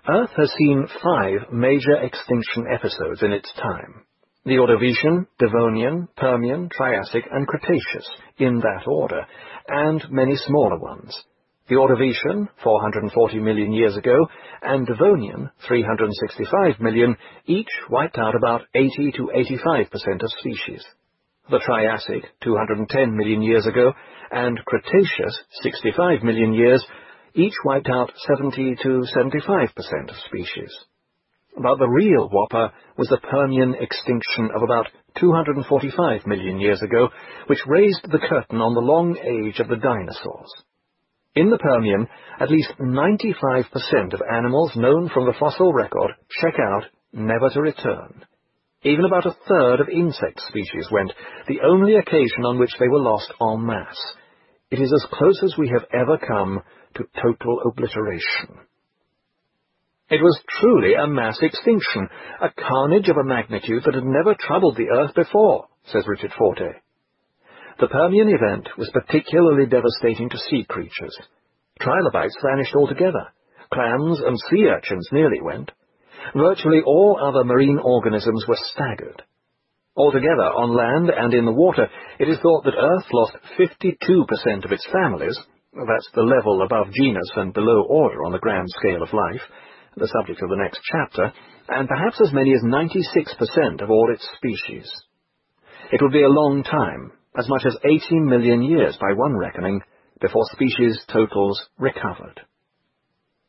Earth has seen 5 major extinction episodes in its time: the Ordovician, Devonian, Permian, Triassic, and Cretaceous, in that order, and many smaller ones. The Ordovician, 440 million years ago, and Devonian, 365 million, each wiped out about 80 to 85% of species. The Triassic, 210 million years ago, and Cretaceous, 65 million years, each wiped out 70 to 75% of species. But the real whopper was the Permian extinction of about 245 million years ago, which raised the curtain on the long age of the dinosaurs. In the Permian, at least 95% of animals known from the fossil record check out, never to return. Even about a third of insect species went, the only occasion on which they were lost en masse. It is as close as we have ever come to total obliteration. It was truly a mass extinction, a carnage of a magnitude that had never troubled the Earth before, says Richard Forte. The Permian event was particularly devastating to sea creatures. Trilobites vanished altogether. Clams and sea urchins nearly went. Virtually all other marine organisms were staggered. Altogether, on land and in the water, it is thought that Earth lost 52% of its families, that's the level above genus and below order on the grand scale of life, the subject of the next chapter, and perhaps as many as 96% of all its species. It would be a long time, as much as 18 million years by one reckoning, before species totals recovered.